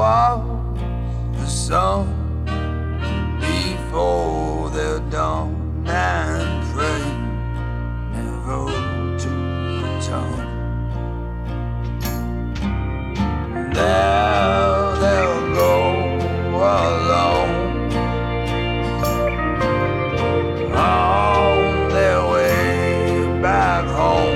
watch the sun before they're done and pray never to return. There they'll go alone on their way back home.